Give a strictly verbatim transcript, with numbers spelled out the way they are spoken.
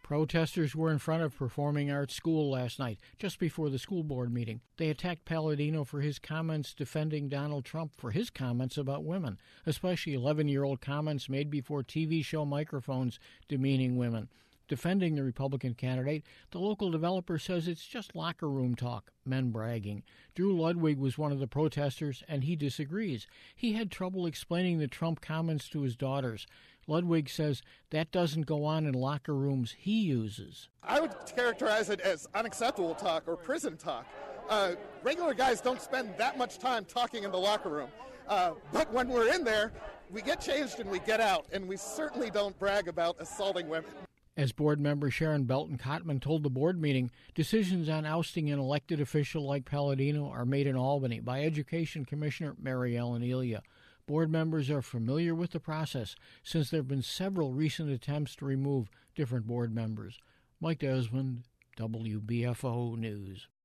Protesters were in front of Performing Arts School last night, just before the school board meeting. They attacked Palladino for his comments defending Donald Trump for his comments about women, especially eleven-year-old comments made before T V show microphones demeaning women. Defending the Republican candidate, the local developer says it's just locker room talk, men bragging. Drew Ludwig was one of the protesters, and he disagrees. He had trouble explaining the Trump comments to his daughters. Ludwig says that doesn't go on in locker rooms he uses. I would characterize it as unacceptable talk or prison talk. Uh, regular guys don't spend that much time talking in the locker room. Uh, but when we're in there, we get changed and we get out, and we certainly don't brag about assaulting women. As board member Sharon Belton-Cotman told the board meeting, decisions on ousting an elected official like Palladino are made in Albany by Education Commissioner Mary Ellen Elia. Board members are familiar with the process since there have been several recent attempts to remove different board members. Mike Desmond, W B F O News.